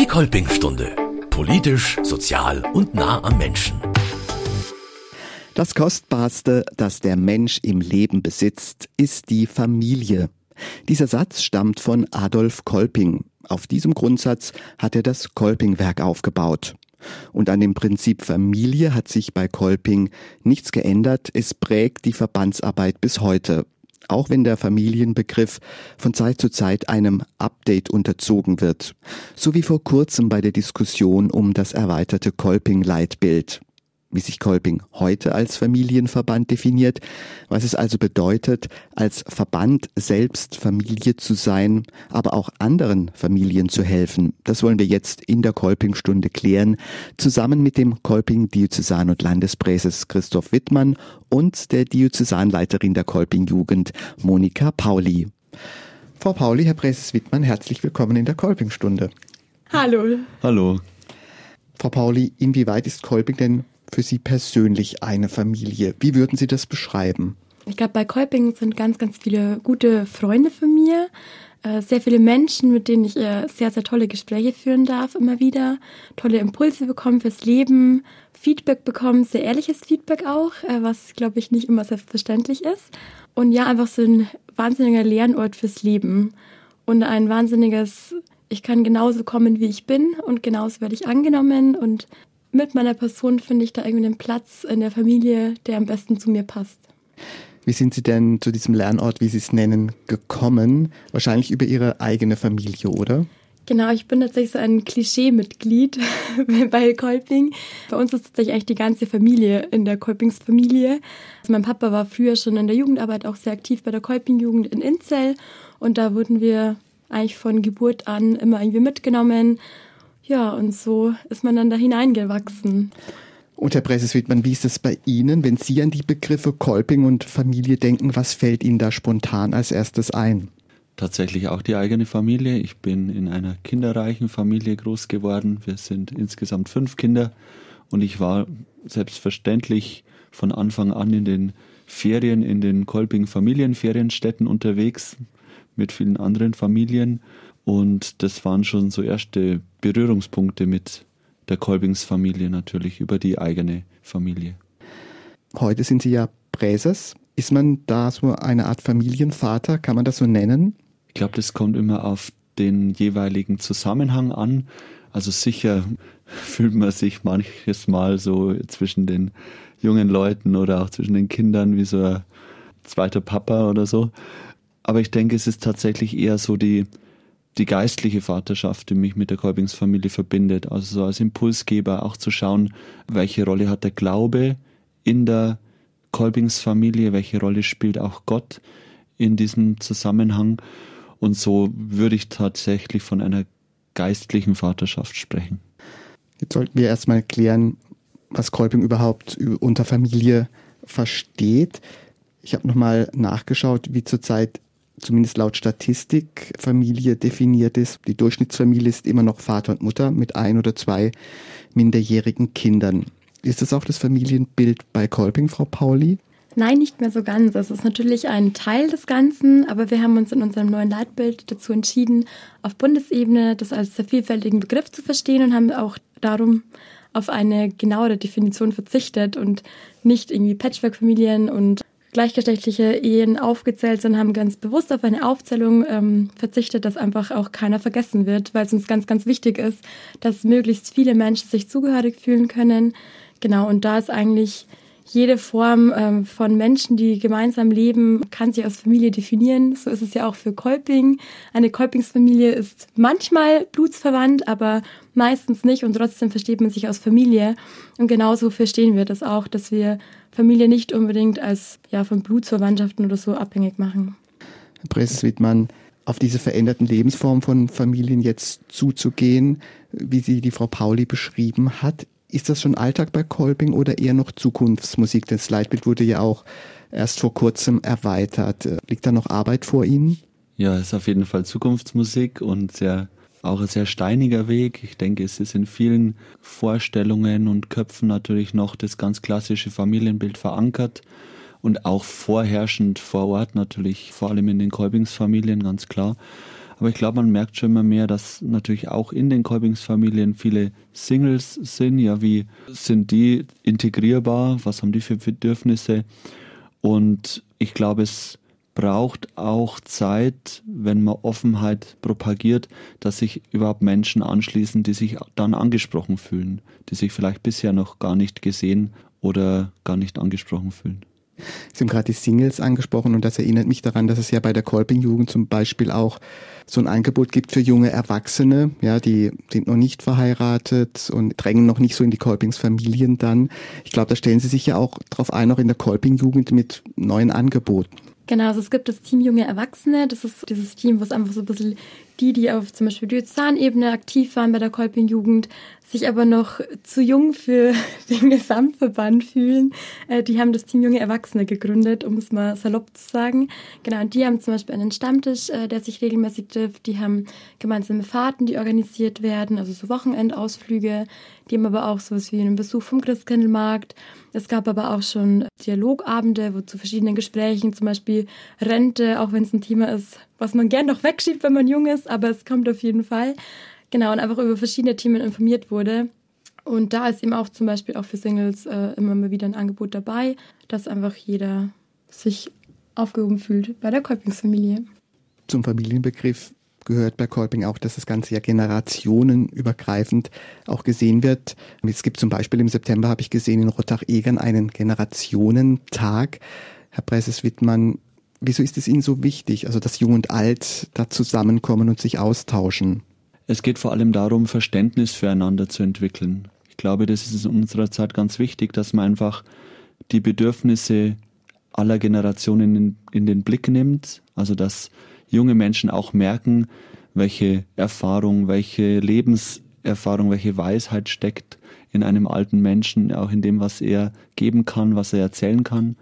Kolpingstunde. Politisch, sozial und nah am Menschen. Das Kostbarste, das der Mensch im Leben besitzt, ist die Familie. Dieser Satz stammt von Adolf Kolping. Auf diesem Grundsatz hat er das Kolpingwerk aufgebaut. Und an dem Prinzip Familie hat sich bei Kolping nichts geändert. Es prägt die Verbandsarbeit bis heute. Auch wenn der Familienbegriff von Zeit zu Zeit einem Update unterzogen wird. So wie vor kurzem bei der Diskussion um das erweiterte Kolping-Leitbild. Wie sich Kolping heute als Familienverband definiert, was es also bedeutet, als Verband selbst Familie zu sein, aber auch anderen Familien zu helfen. Das wollen wir jetzt in der Kolpingstunde klären, zusammen mit dem Kolping-Diözesan- und Landespräses Christoph Wittmann und der Diözesanleiterin der Kolping-Jugend, Monika Pauli. Frau Pauli, Herr Präses Wittmann, herzlich willkommen in der Kolpingstunde. Hallo. Hallo. Frau Pauli, inwieweit ist Kolping denn für Sie persönlich eine Familie? Wie würden Sie das beschreiben? Ich glaube, bei Kolping sind ganz, ganz viele gute Freunde von mir. Sehr viele Menschen, mit denen ich sehr, sehr tolle Gespräche führen darf, immer wieder. Tolle Impulse bekommen fürs Leben, Feedback bekommen, sehr ehrliches Feedback auch, was, glaube ich, nicht immer selbstverständlich ist. Und ja, einfach so ein wahnsinniger Lernort fürs Leben. Und ein wahnsinniges, ich kann genauso kommen, wie ich bin und genauso werde ich angenommen. Und mit meiner Person finde ich da irgendwie einen Platz in der Familie, der am besten zu mir passt. Wie sind Sie denn zu diesem Lernort, wie Sie es nennen, gekommen? Wahrscheinlich über Ihre eigene Familie, oder? Genau, ich bin tatsächlich so ein Klischee-Mitglied bei Kolping. Bei uns ist tatsächlich eigentlich die ganze Familie in der Kolpingsfamilie. Also mein Papa war früher schon in der Jugendarbeit auch sehr aktiv bei der Kolping-Jugend in Inzell. Und da wurden wir eigentlich von Geburt an immer irgendwie mitgenommen. Ja, und so ist man dann da hineingewachsen. Und Herr Präses Wittmann, wie ist es bei Ihnen, wenn Sie an die Begriffe Kolping und Familie denken? Was fällt Ihnen da spontan als erstes ein? Tatsächlich auch die eigene Familie. Ich bin in einer kinderreichen Familie groß geworden. Wir sind insgesamt 5 Kinder und ich war selbstverständlich von Anfang an in den Ferien, in den Kolping-Familienferienstätten unterwegs mit vielen anderen Familien. Und das waren schon so erste Berührungspunkte mit der Kolpingsfamilie natürlich, über die eigene Familie. Heute sind Sie ja Präses. Ist man da so eine Art Familienvater? Kann man das so nennen? Ich glaube, das kommt immer auf den jeweiligen Zusammenhang an. Also sicher fühlt man sich manches Mal so zwischen den jungen Leuten oder auch zwischen den Kindern wie so ein zweiter Papa oder so. Aber ich denke, es ist tatsächlich eher so die geistliche Vaterschaft, die mich mit der Kolpingsfamilie verbindet. Also so als Impulsgeber auch zu schauen, welche Rolle hat der Glaube in der Kolpingsfamilie, welche Rolle spielt auch Gott in diesem Zusammenhang. Und so würde ich tatsächlich von einer geistlichen Vaterschaft sprechen. Jetzt sollten wir erstmal klären, was Kolping überhaupt unter Familie versteht. Ich habe nochmal nachgeschaut, wie zurzeit zumindest laut Statistik Familie definiert ist. Die Durchschnittsfamilie ist immer noch Vater und Mutter mit 1 oder 2 minderjährigen Kindern. Ist das auch das Familienbild bei Kolping, Frau Pauli? Nein, nicht mehr so ganz. Es ist natürlich ein Teil des Ganzen, aber wir haben uns in unserem neuen Leitbild dazu entschieden, auf Bundesebene das als sehr vielfältigen Begriff zu verstehen und haben auch darum auf eine genauere Definition verzichtet und nicht irgendwie Patchwork-Familien und gleichgeschlechtliche Ehen aufgezählt, sondern haben ganz bewusst auf eine Aufzählung verzichtet, dass einfach auch keiner vergessen wird, weil es uns ganz, ganz wichtig ist, dass möglichst viele Menschen sich zugehörig fühlen können. Genau, und da ist eigentlich jede Form von Menschen, die gemeinsam leben, kann sich als Familie definieren. So ist es ja auch für Kolping. Eine Kolpingsfamilie ist manchmal blutsverwandt, aber meistens nicht und trotzdem versteht man sich als Familie. Und genauso verstehen wir das auch, dass wir Familie nicht unbedingt als von Blutsverwandtschaften oder so abhängig machen. Herr Präses Wittmann, auf diese veränderten Lebensformen von Familien jetzt zuzugehen, wie sie die Frau Pauli beschrieben hat, ist das schon Alltag bei Kolping oder eher noch Zukunftsmusik? Das Leitbild wurde ja auch erst vor kurzem erweitert. Liegt da noch Arbeit vor Ihnen? Ja, es ist auf jeden Fall Zukunftsmusik und auch ein sehr steiniger Weg. Ich denke, es ist in vielen Vorstellungen und Köpfen natürlich noch das ganz klassische Familienbild verankert und auch vorherrschend vor Ort natürlich, vor allem in den Kolpingsfamilien, ganz klar. Aber ich glaube, man merkt schon immer mehr, dass natürlich auch in den Kolpingsfamilien viele Singles sind. Ja, wie sind die integrierbar? Was haben die für Bedürfnisse? Und ich glaube, es braucht auch Zeit, wenn man Offenheit propagiert, dass sich überhaupt Menschen anschließen, die sich dann angesprochen fühlen, die sich vielleicht bisher noch gar nicht gesehen oder gar nicht angesprochen fühlen. Sie haben gerade die Singles angesprochen und das erinnert mich daran, dass es ja bei der Kolping-Jugend zum Beispiel auch so ein Angebot gibt für junge Erwachsene, ja, die sind noch nicht verheiratet und drängen noch nicht so in die Kolpingsfamilien dann. Ich glaube, da stellen Sie sich ja auch drauf ein, auch in der Kolping-Jugend mit neuen Angeboten. Genau, also es gibt das Team Junge Erwachsene, das ist dieses Team, wo es einfach so ein bisschen die auf zum Beispiel Diözesanebene aktiv waren bei der Kolping-Jugend, sich aber noch zu jung für den Gesamtverband fühlen, die haben das Team Junge Erwachsene gegründet, um es mal salopp zu sagen. Genau, und die haben zum Beispiel einen Stammtisch, der sich regelmäßig trifft, die haben gemeinsame Fahrten, die organisiert werden, also so Wochenendausflüge, die haben aber auch sowas wie einen Besuch vom Christkindlmarkt. Es gab aber auch schon Dialogabende, wo zu verschiedenen Gesprächen, zum Beispiel Rente, auch wenn es ein Thema ist, was man gern noch wegschiebt, wenn man jung ist, aber es kommt auf jeden Fall. Genau, und einfach über verschiedene Themen informiert wurde. Und da ist eben auch zum Beispiel auch für Singles immer mal wieder ein Angebot dabei, dass einfach jeder sich aufgehoben fühlt bei der Kolpingsfamilie. Zum Familienbegriff gehört bei Kolping auch, dass das Ganze ja generationenübergreifend auch gesehen wird. Es gibt zum Beispiel im September, habe ich gesehen, in Rottach-Egern einen Generationentag. Herr Preises-Wittmann, wieso ist es Ihnen so wichtig, also dass Jung und Alt da zusammenkommen und sich austauschen? Es geht vor allem darum, Verständnis füreinander zu entwickeln. Ich glaube, das ist in unserer Zeit ganz wichtig, dass man einfach die Bedürfnisse aller Generationen in den Blick nimmt. Also dass junge Menschen auch merken, welche Erfahrung, welche Lebenserfahrung, welche Weisheit steckt in einem alten Menschen, auch in dem, was er geben kann, was er erzählen kann.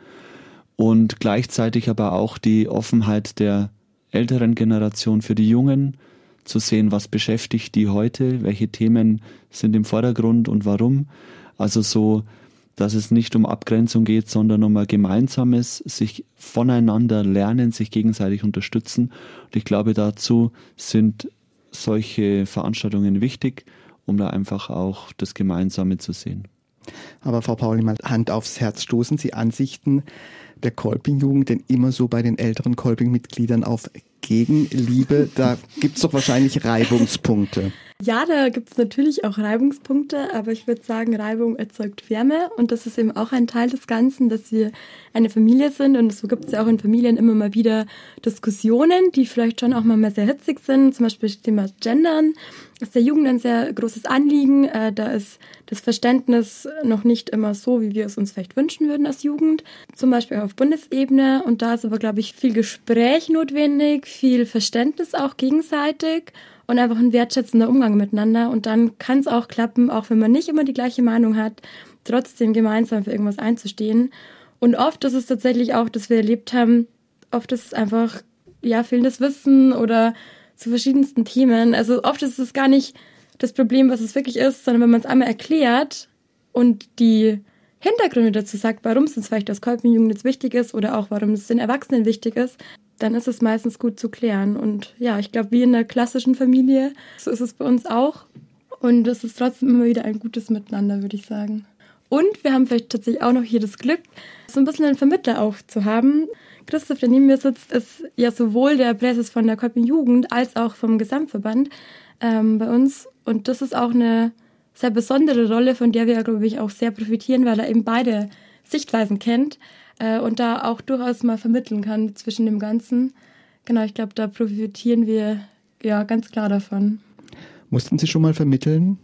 Und gleichzeitig aber auch die Offenheit der älteren Generation für die Jungen, zu sehen, was beschäftigt die heute, welche Themen sind im Vordergrund und warum. Also so, dass es nicht um Abgrenzung geht, sondern um ein gemeinsames, sich voneinander lernen, sich gegenseitig unterstützen. Und ich glaube, dazu sind solche Veranstaltungen wichtig, um da einfach auch das Gemeinsame zu sehen. Aber Frau Pauli, mal Hand aufs Herz, stoßen Sie Ansichten der Kolping-Jugend denn immer so bei den älteren Kolping-Mitgliedern auf Gegenliebe? Da gibt's doch wahrscheinlich Reibungspunkte. Ja, da gibt es natürlich auch Reibungspunkte, aber ich würde sagen, Reibung erzeugt Wärme und das ist eben auch ein Teil des Ganzen, dass wir eine Familie sind und so gibt es ja auch in Familien immer mal wieder Diskussionen, die vielleicht schon auch mal sehr hitzig sind, zum Beispiel das Thema Gendern ist der Jugend ein sehr großes Anliegen, da ist das Verständnis noch nicht immer so, wie wir es uns vielleicht wünschen würden als Jugend, zum Beispiel auch auf Bundesebene und da ist aber, glaube ich, viel Gespräch notwendig, viel Verständnis auch gegenseitig und einfach ein wertschätzender Umgang miteinander. Und dann kann es auch klappen, auch wenn man nicht immer die gleiche Meinung hat, trotzdem gemeinsam für irgendwas einzustehen. Und oft ist es tatsächlich auch, dass wir erlebt haben, oft ist es einfach fehlendes Wissen oder zu verschiedensten Themen. Also oft ist es gar nicht das Problem, was es wirklich ist, sondern wenn man es einmal erklärt und die Hintergründe dazu sagt, warum es uns vielleicht als Kolping-Jugend jetzt wichtig ist oder auch warum es den Erwachsenen wichtig ist, dann ist es meistens gut zu klären. Und ja, ich glaube, wie in der klassischen Familie, so ist es bei uns auch. Und es ist trotzdem immer wieder ein gutes Miteinander, würde ich sagen. Und wir haben vielleicht tatsächlich auch noch hier das Glück, so ein bisschen einen Vermittler auch zu haben. Christoph, der neben mir sitzt, ist ja sowohl der Präses von der Kolping-Jugend als auch vom Gesamtverband bei uns. Und das ist auch eine sehr besondere Rolle, von der wir, glaube ich, auch sehr profitieren, weil er eben beide Sichtweisen kennt. Und da auch durchaus mal vermitteln kann zwischen dem Ganzen. Genau, ich glaube, da profitieren wir ja ganz klar davon. Mussten Sie schon mal vermitteln?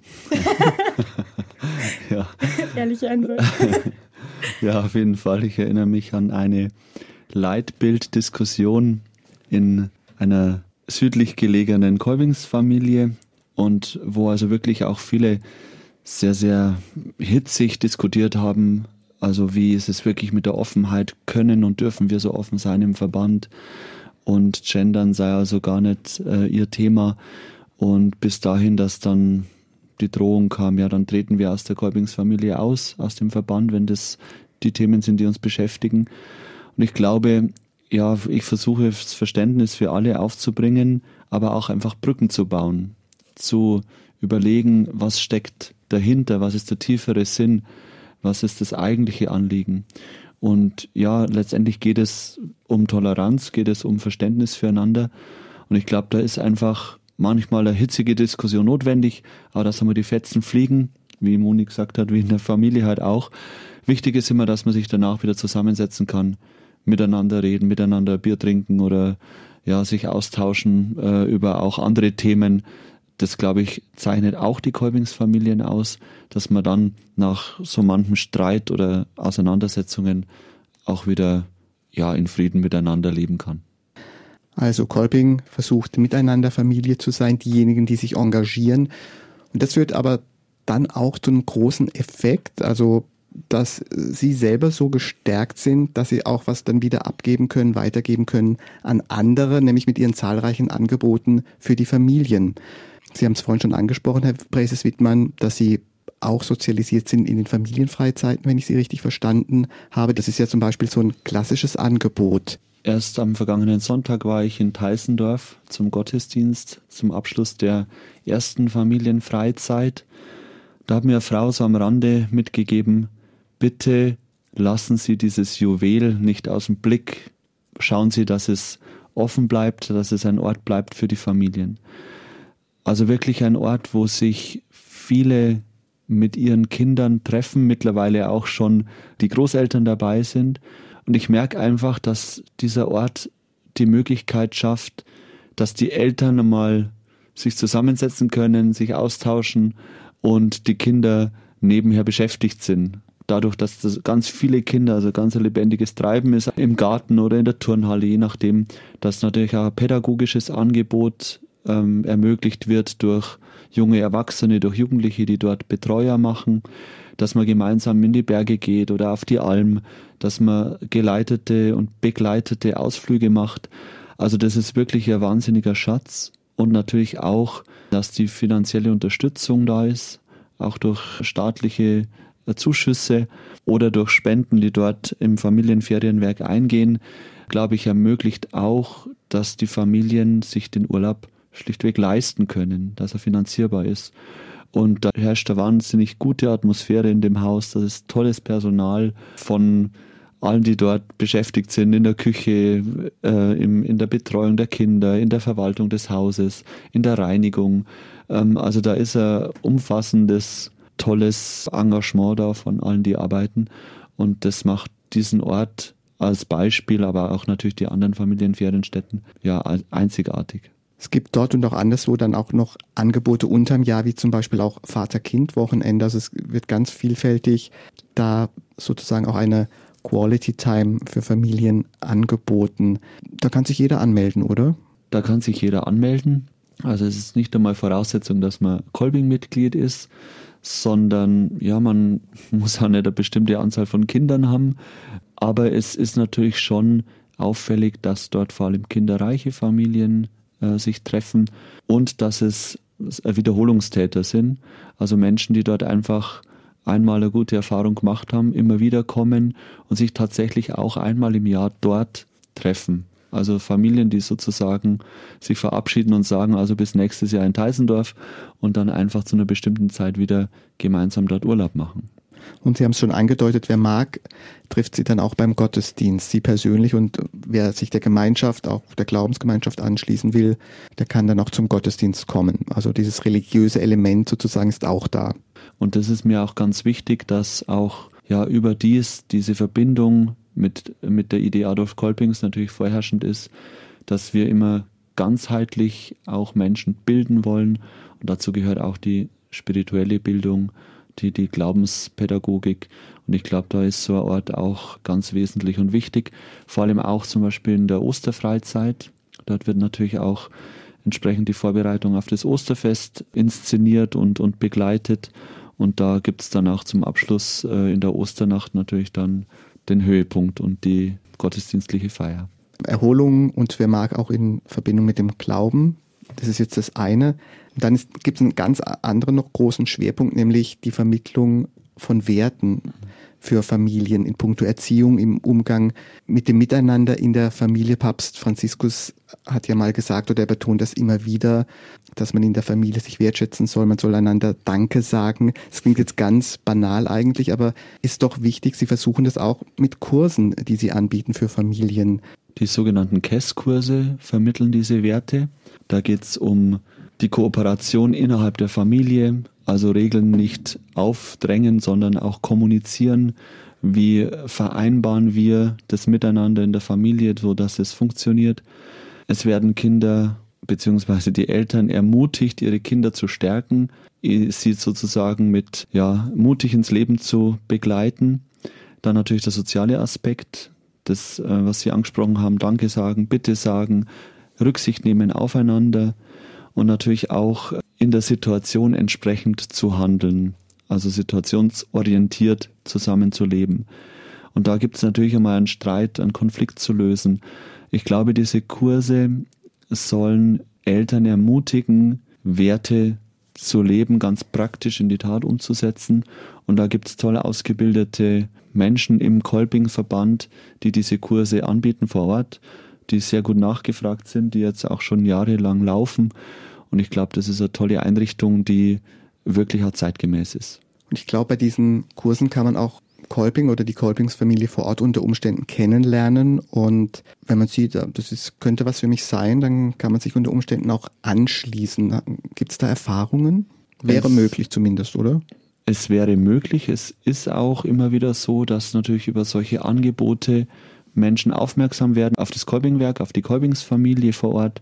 Ja. Ehrliche Antwort. Ja, auf jeden Fall. Ich erinnere mich an eine Leitbilddiskussion in einer südlich gelegenen Kolpingsfamilie und wo also wirklich auch viele sehr, sehr hitzig diskutiert haben. Also wie ist es wirklich mit der Offenheit? Können und dürfen wir so offen sein im Verband? Und Gendern sei also gar nicht ihr Thema. Und bis dahin, dass dann die Drohung kam, ja, dann treten wir aus der Kolpingsfamilie aus dem Verband, wenn das die Themen sind, die uns beschäftigen. Und ich glaube, ja, ich versuche das Verständnis für alle aufzubringen, aber auch einfach Brücken zu bauen, zu überlegen, was steckt dahinter, was ist der tiefere Sinn, was ist das eigentliche Anliegen. Und ja, letztendlich geht es um Toleranz, geht es um Verständnis füreinander. Und ich glaube, da ist einfach manchmal eine hitzige Diskussion notwendig, aber dass einmal die Fetzen fliegen, wie Moni gesagt hat, wie in der Familie halt auch. Wichtig ist immer, dass man sich danach wieder zusammensetzen kann, miteinander reden, miteinander Bier trinken oder ja, sich austauschen über auch andere Themen. Das, glaube ich, zeichnet auch die Kolpingsfamilien aus, dass man dann nach so manchem Streit oder Auseinandersetzungen auch wieder in Frieden miteinander leben kann. Also Kolping versucht miteinander Familie zu sein, diejenigen, die sich engagieren. Und das führt aber dann auch zu einem großen Effekt, also dass sie selber so gestärkt sind, dass sie auch was dann wieder abgeben können, weitergeben können an andere, nämlich mit ihren zahlreichen Angeboten für die Familien. Sie haben es vorhin schon angesprochen, Herr Breses-Wittmann, dass Sie auch sozialisiert sind in den Familienfreizeiten, wenn ich Sie richtig verstanden habe. Das ist ja zum Beispiel so ein klassisches Angebot. Erst am vergangenen Sonntag war ich in Teissendorf zum Gottesdienst, zum Abschluss der ersten Familienfreizeit. Da hat mir eine Frau so am Rande mitgegeben, bitte lassen Sie dieses Juwel nicht aus dem Blick. Schauen Sie, dass es offen bleibt, dass es ein Ort bleibt für die Familien. Also wirklich ein Ort, wo sich viele mit ihren Kindern treffen, mittlerweile auch schon die Großeltern dabei sind. Und ich merke einfach, dass dieser Ort die Möglichkeit schafft, dass die Eltern einmal sich zusammensetzen können, sich austauschen und die Kinder nebenher beschäftigt sind. Dadurch, dass das ganz viele Kinder, also ganz ein lebendiges Treiben ist, im Garten oder in der Turnhalle, je nachdem, dass natürlich auch ein pädagogisches Angebot ermöglicht wird durch junge Erwachsene, durch Jugendliche, die dort Betreuer machen, dass man gemeinsam in die Berge geht oder auf die Alm, dass man geleitete und begleitete Ausflüge macht. Also das ist wirklich ein wahnsinniger Schatz. Und natürlich auch, dass die finanzielle Unterstützung da ist, auch durch staatliche Zuschüsse oder durch Spenden, die dort im Familienferienwerk eingehen, glaube ich, ermöglicht auch, dass die Familien sich den Urlaub schlichtweg leisten können, dass er finanzierbar ist. Und da herrscht eine wahnsinnig gute Atmosphäre in dem Haus. Das ist tolles Personal von allen, die dort beschäftigt sind, in der Küche, in der Betreuung der Kinder, in der Verwaltung des Hauses, in der Reinigung. Also da ist ein umfassendes, tolles Engagement da von allen, die arbeiten. Und das macht diesen Ort als Beispiel, aber auch natürlich die anderen Familienferienstätten, einzigartig. Es gibt dort und auch anderswo dann auch noch Angebote unterm Jahr, wie zum Beispiel auch Vater-Kind-Wochenende. Also es wird ganz vielfältig da sozusagen auch eine Quality Time für Familien angeboten. Da kann sich jeder anmelden, oder? Da kann sich jeder anmelden. Also es ist nicht einmal Voraussetzung, dass man Kolping-Mitglied ist, sondern man muss auch nicht eine bestimmte Anzahl von Kindern haben. Aber es ist natürlich schon auffällig, dass dort vor allem kinderreiche Familien sich treffen und dass es Wiederholungstäter sind, also Menschen, die dort einfach einmal eine gute Erfahrung gemacht haben, immer wieder kommen und sich tatsächlich auch einmal im Jahr dort treffen. Also Familien, die sozusagen sich verabschieden und sagen, also bis nächstes Jahr in Teissendorf und dann einfach zu einer bestimmten Zeit wieder gemeinsam dort Urlaub machen. Und Sie haben es schon angedeutet, wer mag, trifft Sie dann auch beim Gottesdienst, Sie persönlich. Und wer sich der Gemeinschaft, auch der Glaubensgemeinschaft anschließen will, der kann dann auch zum Gottesdienst kommen. Also dieses religiöse Element sozusagen ist auch da. Und das ist mir auch ganz wichtig, dass auch überdies diese Verbindung mit der Idee Adolf Kolpings natürlich vorherrschend ist, dass wir immer ganzheitlich auch Menschen bilden wollen. Und dazu gehört auch die spirituelle Bildung, die Glaubenspädagogik. Und ich glaube, da ist so ein Ort auch ganz wesentlich und wichtig. Vor allem auch zum Beispiel in der Osterfreizeit. Dort wird natürlich auch entsprechend die Vorbereitung auf das Osterfest inszeniert und begleitet. Und da gibt es dann auch zum Abschluss in der Osternacht natürlich dann den Höhepunkt und die gottesdienstliche Feier. Erholung und wer mag auch in Verbindung mit dem Glauben. Das ist jetzt das eine. Dann gibt es einen ganz anderen noch großen Schwerpunkt, nämlich die Vermittlung von Werten für Familien in puncto Erziehung, im Umgang mit dem Miteinander in der Familie. Papst Franziskus hat ja mal gesagt, oder er betont das immer wieder, dass man in der Familie sich wertschätzen soll, man soll einander Danke sagen. Das klingt jetzt ganz banal eigentlich, aber ist doch wichtig. Sie versuchen das auch mit Kursen, die Sie anbieten für Familien. Die sogenannten KESS-Kurse vermitteln diese Werte. Da geht es um die Kooperation innerhalb der Familie, also Regeln nicht aufdrängen, sondern auch kommunizieren. Wie vereinbaren wir das Miteinander in der Familie, sodass es funktioniert? Es werden Kinder bzw. die Eltern ermutigt, ihre Kinder zu stärken, sie sozusagen mit mutig ins Leben zu begleiten. Dann natürlich der soziale Aspekt, das, was Sie angesprochen haben, Danke sagen, Bitte sagen, Rücksicht nehmen aufeinander und natürlich auch in der Situation entsprechend zu handeln, also situationsorientiert zusammenzuleben. Und da gibt es natürlich einmal einen Streit, einen Konflikt zu lösen. Ich glaube, diese Kurse sollen Eltern ermutigen, Werte zu leben, ganz praktisch in die Tat umzusetzen. Und da gibt es toll ausgebildete Menschen im Kolping-Verband, die diese Kurse anbieten vor Ort, die sehr gut nachgefragt sind, die jetzt auch schon jahrelang laufen. Und ich glaube, das ist eine tolle Einrichtung, die wirklich auch zeitgemäß ist. Und ich glaube, bei diesen Kursen kann man auch Kolping oder die Kolpingsfamilie vor Ort unter Umständen kennenlernen. Und wenn man sieht, könnte was für mich sein, dann kann man sich unter Umständen auch anschließen. Gibt es da Erfahrungen? Wäre möglich zumindest, oder? Es wäre möglich. Es ist auch immer wieder so, dass natürlich über solche Angebote Menschen aufmerksam werden auf das Kolpingwerk, auf die Kolpingsfamilie vor Ort.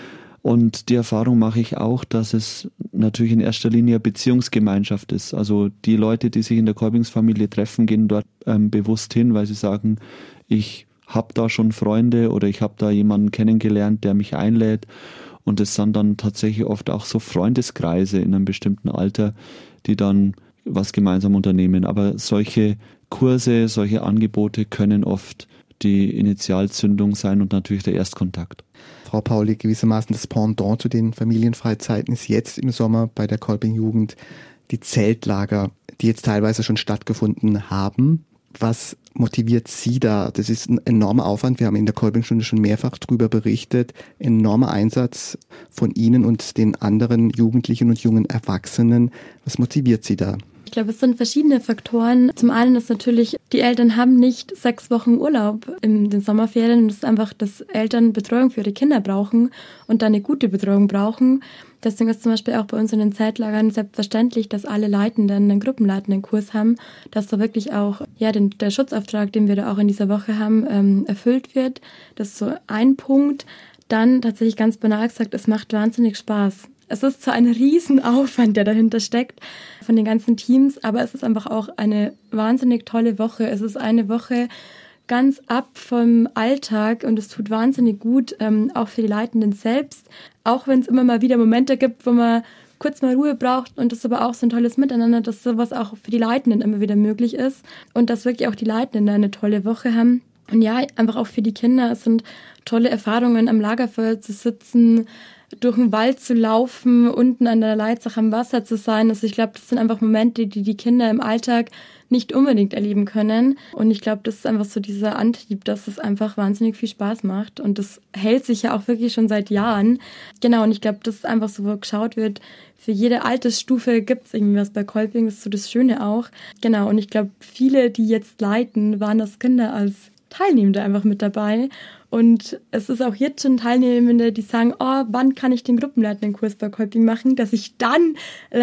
Und die Erfahrung mache ich auch, dass es natürlich in erster Linie eine Beziehungsgemeinschaft ist. Also die Leute, die sich in der Kolpingsfamilie treffen, gehen dort bewusst hin, weil sie sagen, ich habe da schon Freunde oder ich habe da jemanden kennengelernt, der mich einlädt. Und es sind dann tatsächlich oft auch so Freundeskreise in einem bestimmten Alter, die dann was gemeinsam unternehmen. Aber solche Kurse, solche Angebote können oft die Initialzündung sein und natürlich der Erstkontakt. Frau Pauli, gewissermaßen das Pendant zu den Familienfreizeiten ist jetzt im Sommer bei der Kolping-Jugend die Zeltlager, die jetzt teilweise schon stattgefunden haben. Was motiviert Sie da? Das ist ein enormer Aufwand. Wir haben in der Kolpingstunde schon mehrfach darüber berichtet. Enormer Einsatz von Ihnen und den anderen Jugendlichen und jungen Erwachsenen. Was motiviert Sie da? Ich glaube, es sind verschiedene Faktoren. Zum einen ist natürlich, die Eltern haben nicht 6 Wochen Urlaub in den Sommerferien. Es ist einfach, dass Eltern Betreuung für ihre Kinder brauchen und dann eine gute Betreuung brauchen. Deswegen ist zum Beispiel auch bei uns in den Zeitlagern selbstverständlich, dass alle Leitenden einen gruppenleitenden Kurs haben, dass da wirklich auch der Schutzauftrag, den wir da auch in dieser Woche haben, erfüllt wird. Das ist so ein Punkt. Dann tatsächlich ganz banal gesagt, es macht wahnsinnig Spaß. Es ist zwar ein Riesenaufwand, der dahinter steckt von den ganzen Teams, aber es ist einfach auch eine wahnsinnig tolle Woche. Es ist eine Woche ganz ab vom Alltag und es tut wahnsinnig gut, auch für die Leitenden selbst. Auch wenn es immer mal wieder Momente gibt, wo man kurz mal Ruhe braucht und das ist aber auch so ein tolles Miteinander, dass sowas auch für die Leitenden immer wieder möglich ist und dass wirklich auch die Leitenden eine tolle Woche haben. Und ja, einfach auch für die Kinder. Es sind tolle Erfahrungen, am Lagerfeuer zu sitzen, durch den Wald zu laufen, unten an der Leitzach am Wasser zu sein. Also ich glaube, das sind einfach Momente, die die Kinder im Alltag nicht unbedingt erleben können. Und ich glaube, das ist einfach so dieser Antrieb, dass es einfach wahnsinnig viel Spaß macht. Und das hält sich ja auch wirklich schon seit Jahren. Genau, und ich glaube, das ist einfach so, wo geschaut wird, für jede Altersstufe gibt es irgendwie was bei Kolping. Das ist so das Schöne auch. Genau, und ich glaube, viele, die jetzt leiten, waren als Kinder als Teilnehmende einfach mit dabei. Und es ist auch jetzt schon Teilnehmende, die sagen, oh, wann kann ich den gruppenleitenden Kurs bei Kolping machen, dass ich dann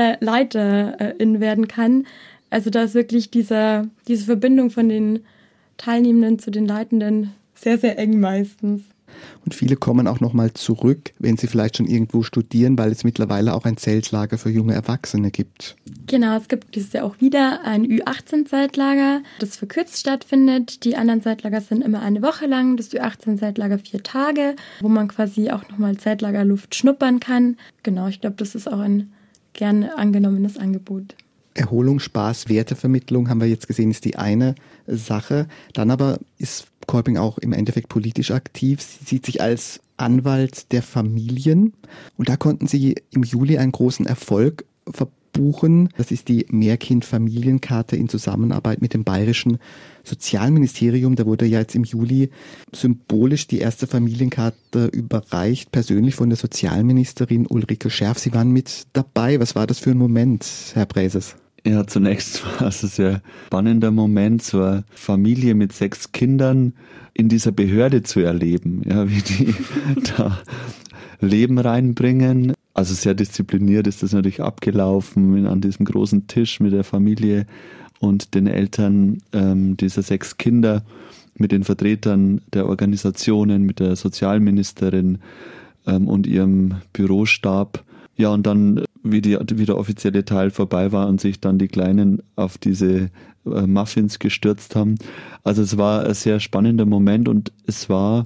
Leiterin werden kann. Also da ist wirklich diese Verbindung von den Teilnehmenden zu den Leitenden sehr, sehr eng meistens. Und viele kommen auch nochmal zurück, wenn sie vielleicht schon irgendwo studieren, weil es mittlerweile auch ein Zeltlager für junge Erwachsene gibt. Genau, es gibt dieses Jahr auch wieder ein Ü18-Zeltlager, das verkürzt stattfindet. Die anderen Zeltlager sind immer eine Woche lang, das Ü18-Zeltlager 4 Tage, wo man quasi auch nochmal Zeltlagerluft schnuppern kann. Genau, ich glaube, das ist auch ein gern angenommenes Angebot. Erholung, Spaß, Wertevermittlung, haben wir jetzt gesehen, ist die eine Sache. Dann aber ist Kolping auch im Endeffekt politisch aktiv. Sie sieht sich als Anwalt der Familien. Und da konnten Sie im Juli einen großen Erfolg verbuchen. ausbuchen. Das ist die Mehrkind-Familienkarte in Zusammenarbeit mit dem Bayerischen Sozialministerium. Da wurde ja jetzt im Juli symbolisch die erste Familienkarte überreicht, persönlich von der Sozialministerin Ulrike Scherf. Sie waren mit dabei. Was war das für ein Moment, Herr Präses? Ja, zunächst war es ein sehr spannender Moment, so eine Familie mit 6 Kindern in dieser Behörde zu erleben, ja, wie die da Leben reinbringen. Also sehr diszipliniert ist das natürlich abgelaufen an diesem großen Tisch mit der Familie und den Eltern dieser 6 Kinder, mit den Vertretern der Organisationen, mit der Sozialministerin und ihrem Bürostab. Ja, und dann, wie der offizielle Teil vorbei war und sich dann die Kleinen auf diese Muffins gestürzt haben. Also es war ein sehr spannender Moment und es war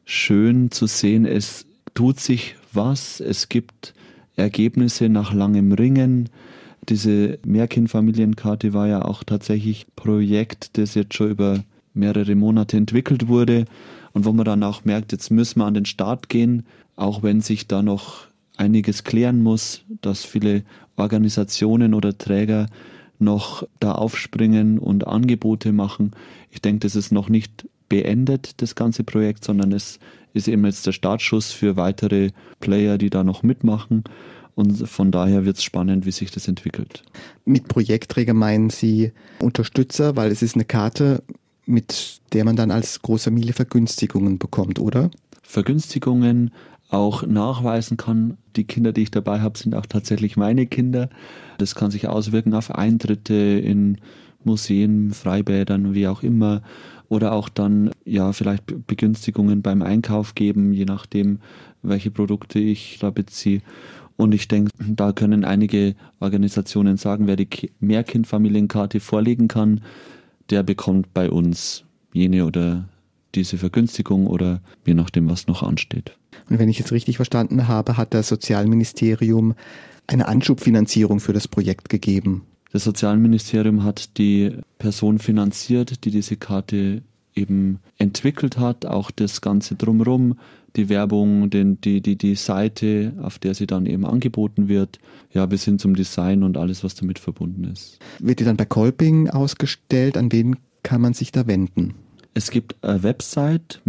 schön zu sehen, es tut sich was, es gibt Ergebnisse nach langem Ringen. Diese Mehrkind-Familienkarte war ja auch tatsächlich Projekt, das jetzt schon über mehrere Monate entwickelt wurde und wo man dann auch merkt, jetzt müssen wir an den Start gehen, auch wenn sich da noch einiges klären muss, dass viele Organisationen oder Träger noch da aufspringen und Angebote machen. Ich denke, das ist noch nicht beendet, das ganze Projekt, sondern es ist eben jetzt der Startschuss für weitere Player, die da noch mitmachen. Und von daher wird es spannend, wie sich das entwickelt. Mit Projektträger meinen Sie Unterstützer, weil es ist eine Karte, mit der man dann als Großfamilie Vergünstigungen bekommt, oder? Vergünstigungen auch nachweisen kann. Die Kinder, die ich dabei habe, sind auch tatsächlich meine Kinder. Das kann sich auswirken auf Eintritte in Museen, Freibädern, wie auch immer. Oder auch dann ja vielleicht Begünstigungen beim Einkauf geben, je nachdem, welche Produkte ich da beziehe. Und ich denke, da können einige Organisationen sagen, wer die Mehrkind-Familienkarte vorlegen kann, der bekommt bei uns jene oder diese Vergünstigung oder je nachdem, was noch ansteht. Und wenn ich jetzt richtig verstanden habe, hat das Sozialministerium eine Anschubfinanzierung für das Projekt gegeben. Das Sozialministerium hat die Person finanziert, die diese Karte eben entwickelt hat, auch das Ganze drumherum, die Werbung, die Seite, auf der sie dann eben angeboten wird, ja, bis hin zum Design und alles, was damit verbunden ist. Wird die dann bei Kolping ausgestellt? An wen kann man sich da wenden? Es gibt eine Website,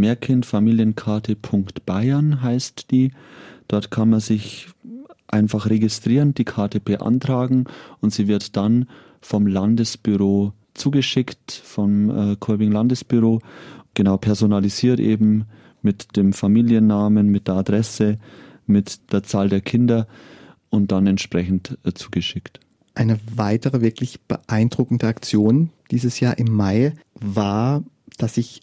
mehrkindfamilienkarte.bayern heißt die. Dort kann man sich einfach registrieren, die Karte beantragen und sie wird dann vom Landesbüro zugeschickt, vom Kolping Landesbüro, genau personalisiert eben mit dem Familiennamen, mit der Adresse, mit der Zahl der Kinder und dann entsprechend zugeschickt. Eine weitere wirklich beeindruckende Aktion dieses Jahr im Mai war, dass sich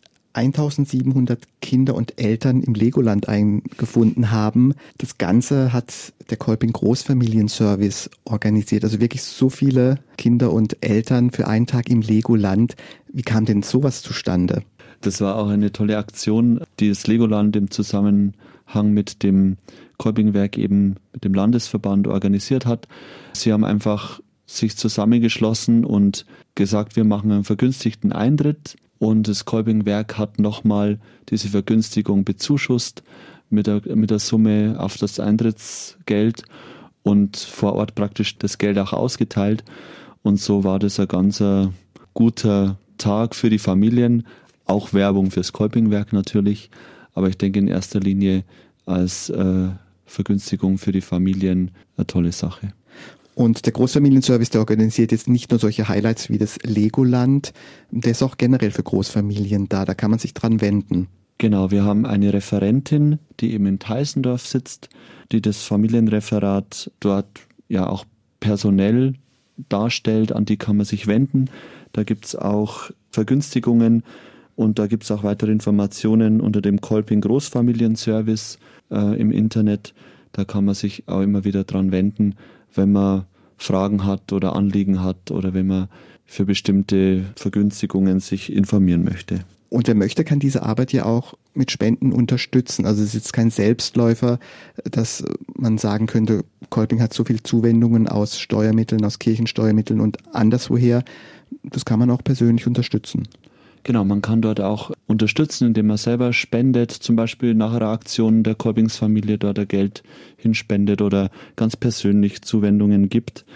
1700 Kinder und Eltern im Legoland eingefunden haben. Das Ganze hat der Kolping Großfamilienservice organisiert. Also wirklich so viele Kinder und Eltern für einen Tag im Legoland. Wie kam denn sowas zustande? Das war auch eine tolle Aktion, die das Legoland im Zusammenhang mit dem Kolpingwerk eben mit dem Landesverband organisiert hat. Sie haben einfach sich zusammengeschlossen und gesagt, wir machen einen vergünstigten Eintritt. Und das Kolpingwerk hat nochmal diese Vergünstigung bezuschusst mit der Summe auf das Eintrittsgeld und vor Ort praktisch das Geld auch ausgeteilt. Und so war das ein ganz guter Tag für die Familien. Auch Werbung fürs Kolpingwerk natürlich. Aber ich denke in erster Linie als Vergünstigung für die Familien eine tolle Sache. Und der Großfamilienservice, der organisiert jetzt nicht nur solche Highlights wie das Legoland, der ist auch generell für Großfamilien da kann man sich dran wenden. Genau, wir haben eine Referentin, die eben in Teisendorf sitzt, die das Familienreferat dort ja auch personell darstellt, an die kann man sich wenden. Da gibt es auch Vergünstigungen und da gibt es auch weitere Informationen unter dem Kolping Großfamilienservice im Internet. Da kann man sich auch immer wieder dran wenden, wenn man Fragen hat oder Anliegen hat oder wenn man für bestimmte Vergünstigungen sich informieren möchte. Und wer möchte, kann diese Arbeit ja auch mit Spenden unterstützen. Also es ist jetzt kein Selbstläufer, dass man sagen könnte, Kolping hat so viele Zuwendungen aus Steuermitteln, aus Kirchensteuermitteln und anderswoher. Das kann man auch persönlich unterstützen. Genau, man kann dort auch unterstützen, indem man selber spendet, zum Beispiel nach einer Aktion der Kolpingsfamilie dort Geld hinspendet oder ganz persönlich Zuwendungen gibt.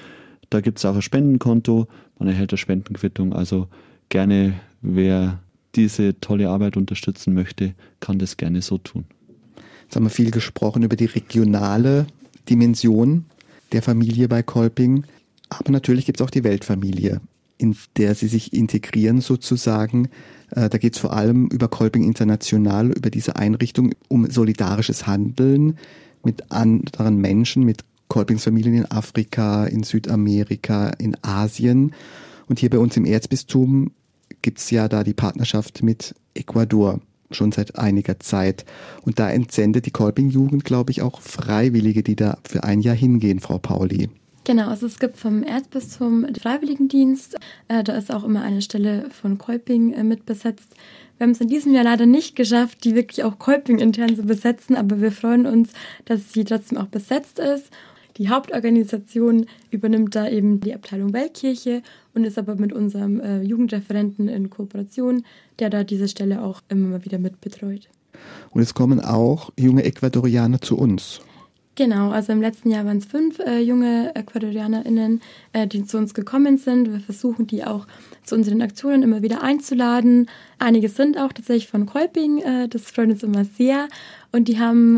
Da gibt es auch ein Spendenkonto, man erhält eine Spendenquittung. Also gerne, wer diese tolle Arbeit unterstützen möchte, kann das gerne so tun. Jetzt haben wir viel gesprochen über die regionale Dimension der Familie bei Kolping. Aber natürlich gibt es auch die Weltfamilie, in der sie sich integrieren sozusagen. Da geht es vor allem über Kolping International, über diese Einrichtung, um solidarisches Handeln mit anderen Menschen, mit Kolpings Familien in Afrika, in Südamerika, in Asien. Und hier bei uns im Erzbistum gibt es ja da die Partnerschaft mit Ecuador schon seit einiger Zeit. Und da entsendet die Kolping-Jugend, glaube ich, auch Freiwillige, die da für ein Jahr hingehen, Frau Pauli. Genau, also es gibt vom Erzbistum den Freiwilligendienst. Da ist auch immer eine Stelle von Kolping mit besetzt. Wir haben es in diesem Jahr leider nicht geschafft, die wirklich auch Kolping intern zu besetzen, aber wir freuen uns, dass sie trotzdem auch besetzt ist. Die Hauptorganisation übernimmt da eben die Abteilung Weltkirche und ist aber mit unserem Jugendreferenten in Kooperation, der da diese Stelle auch immer mal wieder mitbetreut. Und es kommen auch junge Ecuadorianer zu uns. Genau, also im letzten Jahr waren es 5 junge EcuadorianerInnen, die zu uns gekommen sind. Wir versuchen, die auch zu unseren Aktionen immer wieder einzuladen. Einige sind auch tatsächlich von Kolping, das freut uns immer sehr. Und die haben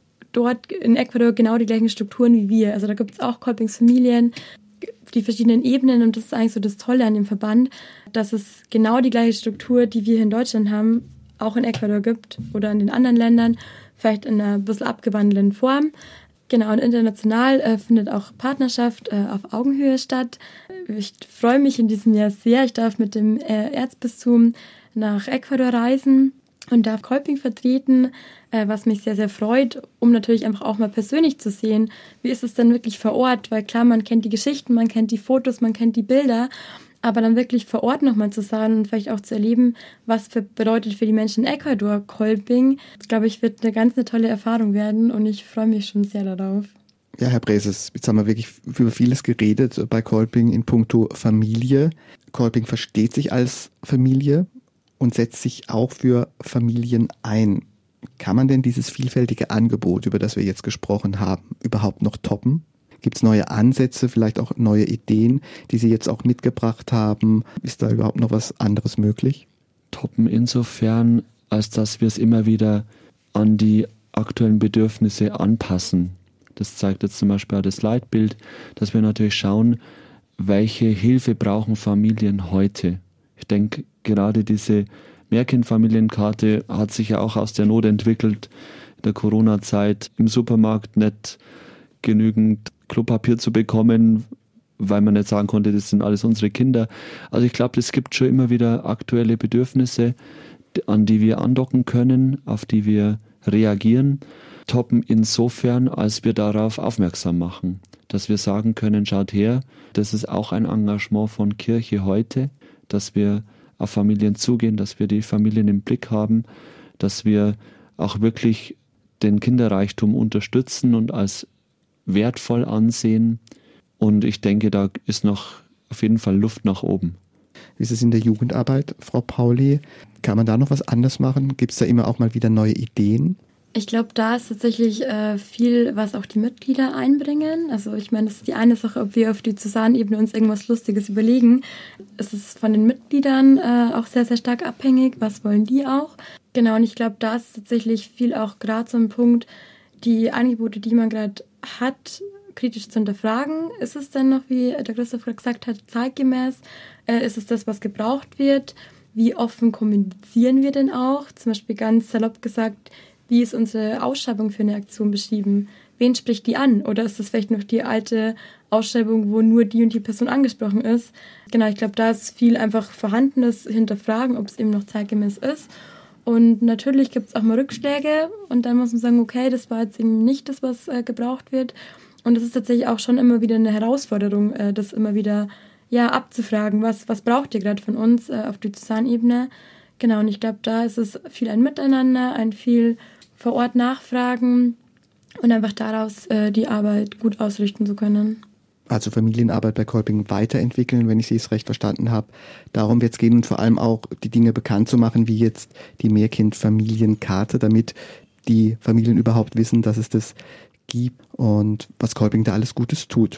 dort in Ecuador genau die gleichen Strukturen wie wir. Also da gibt es auch Kolpings Familien, die verschiedenen Ebenen, und das ist eigentlich so das Tolle an dem Verband, dass es genau die gleiche Struktur, die wir hier in Deutschland haben, auch in Ecuador gibt oder in den anderen Ländern, vielleicht in einer ein bisschen abgewandelten Form. Genau, und international findet auch Partnerschaft auf Augenhöhe statt. Ich freue mich in diesem Jahr sehr. Ich darf mit dem Erzbistum nach Ecuador reisen und darf Kolping vertreten, was mich sehr, sehr freut, um natürlich einfach auch mal persönlich zu sehen, wie ist es denn wirklich vor Ort, weil klar, man kennt die Geschichten, man kennt die Fotos, man kennt die Bilder, aber dann wirklich vor Ort nochmal zu sein und vielleicht auch zu erleben, was bedeutet für die Menschen in Ecuador Kolping, glaube ich, wird eine ganz tolle Erfahrung werden und ich freue mich schon sehr darauf. Ja, Herr Breses, jetzt haben wir wirklich über vieles geredet bei Kolping in puncto Familie. Kolping versteht sich als Familie und setzt sich auch für Familien ein. Kann man denn dieses vielfältige Angebot, über das wir jetzt gesprochen haben, überhaupt noch toppen? Gibt es neue Ansätze, vielleicht auch neue Ideen, die Sie jetzt auch mitgebracht haben? Ist da überhaupt noch was anderes möglich? Toppen insofern, als dass wir es immer wieder an die aktuellen Bedürfnisse anpassen. Das zeigt jetzt zum Beispiel auch das Leitbild, dass wir natürlich schauen, welche Hilfe brauchen Familien heute. Ich denke, gerade diese Mehrkindfamilienkarte hat sich ja auch aus der Not entwickelt, in der Corona-Zeit im Supermarkt nicht genügend Klopapier zu bekommen, weil man nicht sagen konnte, das sind alles unsere Kinder. Also ich glaube, es gibt schon immer wieder aktuelle Bedürfnisse, an die wir andocken können, auf die wir reagieren. Toppen insofern, als wir darauf aufmerksam machen, dass wir sagen können, schaut her, das ist auch ein Engagement von Kirche heute, dass wir auf Familien zugehen, dass wir die Familien im Blick haben, dass wir auch wirklich den Kinderreichtum unterstützen und als wertvoll ansehen. Und ich denke, da ist noch auf jeden Fall Luft nach oben. Wie ist es in der Jugendarbeit, Frau Pauli? Kann man da noch was anders machen? Gibt es da immer auch mal wieder neue Ideen? Ich glaube, da ist tatsächlich viel, was auch die Mitglieder einbringen. Also ich meine, das ist die eine Sache, ob wir auf Diözesanebene uns irgendwas Lustiges überlegen. Es ist von den Mitgliedern auch sehr, sehr stark abhängig. Was wollen die auch? Genau, und ich glaube, da ist tatsächlich viel auch gerade so ein Punkt, die Angebote, die man gerade hat, kritisch zu hinterfragen. Ist es denn noch, wie der Christoph gesagt hat, zeitgemäß? Ist es das, was gebraucht wird? Wie offen kommunizieren wir denn auch? Zum Beispiel ganz salopp gesagt, wie ist unsere Ausschreibung für eine Aktion beschrieben? Wen spricht die an? Oder ist das vielleicht noch die alte Ausschreibung, wo nur die und die Person angesprochen ist? Genau, ich glaube, da ist viel einfach Vorhandenes hinterfragen, ob es eben noch zeitgemäß ist. Und natürlich gibt es auch mal Rückschläge und dann muss man sagen, okay, das war jetzt eben nicht das, was gebraucht wird. Und es ist tatsächlich auch schon immer wieder eine Herausforderung, das immer wieder abzufragen, was braucht ihr gerade von uns auf Diözesanebene. Genau, und ich glaube, da ist es viel ein Miteinander, ein viel vor Ort nachfragen und einfach daraus die Arbeit gut ausrichten zu können. Also Familienarbeit bei Kolping weiterentwickeln, wenn ich Sie es recht verstanden habe. Darum wird es gehen und vor allem auch die Dinge bekannt zu machen, wie jetzt die Mehrkind-Familienkarte, damit die Familien überhaupt wissen, dass es das gibt und was Kolping da alles Gutes tut.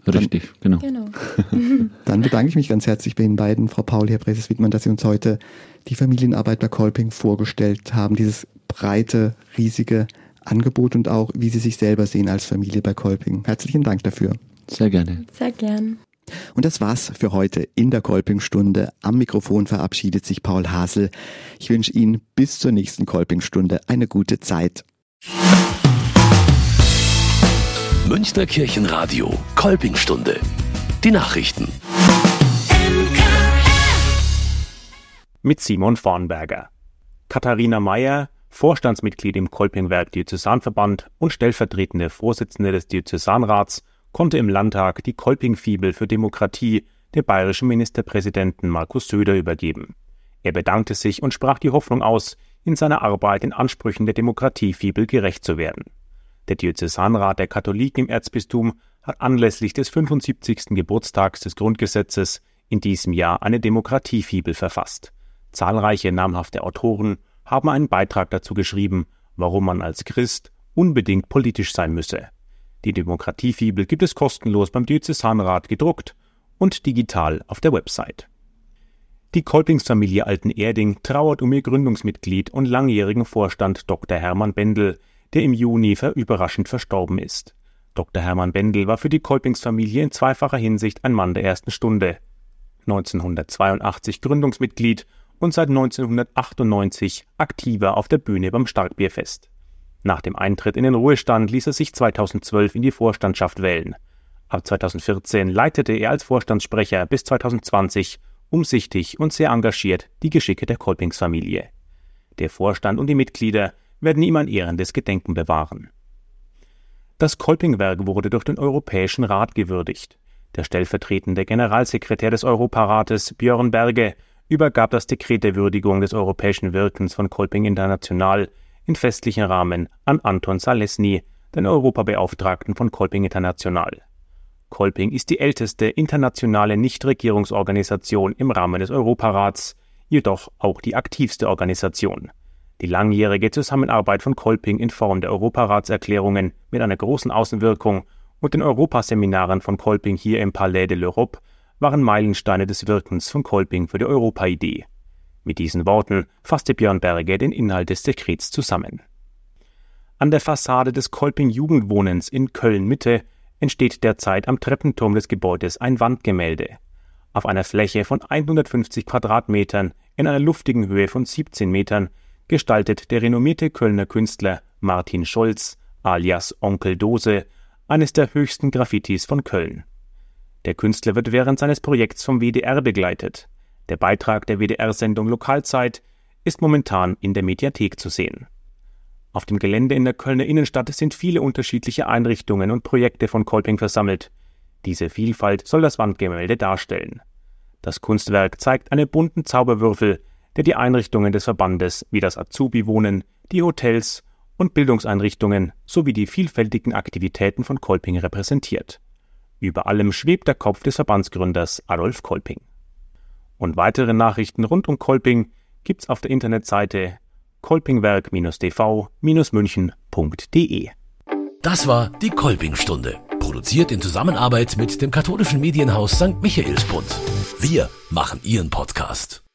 Richtig, genau. Dann bedanke ich mich ganz herzlich bei Ihnen beiden, Frau Pauli, Herr Breses-Widmann, dass Sie uns heute die Familienarbeit bei Kolping vorgestellt haben, dieses breite, riesige Angebot und auch, wie Sie sich selber sehen als Familie bei Kolping. Herzlichen Dank dafür. Sehr gerne. Sehr gern. Und das war's für heute in der Kolping-Stunde. Am Mikrofon verabschiedet sich Paul Hasel. Ich wünsche Ihnen bis zur nächsten Kolping-Stunde eine gute Zeit. Münchner Kirchenradio, Kolping-Stunde. Die Nachrichten. Mit Simon Vornberger. Katharina Meyer, Vorstandsmitglied im Kolpingwerk Diözesanverband und stellvertretende Vorsitzende des Diözesanrats, konnte im Landtag die Kolping-Fibel für Demokratie dem bayerischen Ministerpräsidenten Markus Söder übergeben. Er bedankte sich und sprach die Hoffnung aus, in seiner Arbeit den Ansprüchen der Demokratiefibel gerecht zu werden. Der Diözesanrat der Katholiken im Erzbistum hat anlässlich des 75. Geburtstags des Grundgesetzes in diesem Jahr eine Demokratiefibel verfasst. Zahlreiche namhafte Autoren haben einen Beitrag dazu geschrieben, warum man als Christ unbedingt politisch sein müsse. Die Demokratiefibel gibt es kostenlos beim Diözesanrat gedruckt und digital auf der Website. Die Kolpingsfamilie Altenerding trauert um ihr Gründungsmitglied und langjährigen Vorstand Dr. Hermann Bendel, der im Juni überraschend verstorben ist. Dr. Hermann Bendel war für die Kolpingsfamilie in zweifacher Hinsicht ein Mann der ersten Stunde. 1982 Gründungsmitglied und seit 1998 aktiver auf der Bühne beim Starkbierfest. Nach dem Eintritt in den Ruhestand ließ er sich 2012 in die Vorstandschaft wählen. Ab 2014 leitete er als Vorstandssprecher bis 2020 umsichtig und sehr engagiert die Geschicke der Kolpingsfamilie. Der Vorstand und die Mitglieder werden ihm ein ehrendes Gedenken bewahren. Das Kolpingwerk wurde durch den Europäischen Rat gewürdigt. Der stellvertretende Generalsekretär des Europarates, Björn Berge, übergab das Dekret der Würdigung des europäischen Wirkens von Kolping International in festlichem Rahmen an Anton Zalesny, den Europabeauftragten von Kolping International. Kolping ist die älteste internationale Nichtregierungsorganisation im Rahmen des Europarats, jedoch auch die aktivste Organisation. Die langjährige Zusammenarbeit von Kolping in Form der Europaratserklärungen mit einer großen Außenwirkung und den Europaseminaren von Kolping hier im Palais de l'Europe waren Meilensteine des Wirkens von Kolping für die Europaidee. Mit diesen Worten fasste Björn Berge den Inhalt des Dekrets zusammen. An der Fassade des Kolping-Jugendwohnens in Köln-Mitte entsteht derzeit am Treppenturm des Gebäudes ein Wandgemälde. Auf einer Fläche von 150 Quadratmetern in einer luftigen Höhe von 17 Metern gestaltet der renommierte Kölner Künstler Martin Scholz alias Onkel Dose eines der höchsten Graffitis von Köln. Der Künstler wird während seines Projekts vom WDR begleitet. Der Beitrag der WDR-Sendung Lokalzeit ist momentan in der Mediathek zu sehen. Auf dem Gelände in der Kölner Innenstadt sind viele unterschiedliche Einrichtungen und Projekte von Kolping versammelt. Diese Vielfalt soll das Wandgemälde darstellen. Das Kunstwerk zeigt einen bunten Zauberwürfel, der die Einrichtungen des Verbandes wie das Azubi-Wohnen, die Hotels und Bildungseinrichtungen sowie die vielfältigen Aktivitäten von Kolping repräsentiert. Über allem schwebt der Kopf des Verbandsgründers Adolf Kolping. Und weitere Nachrichten rund um Kolping gibt's auf der Internetseite kolpingwerk-tv-münchen.de. Das war die Kolping-Stunde, produziert in Zusammenarbeit mit dem katholischen Medienhaus St. Michaelsbund. Wir machen Ihren Podcast.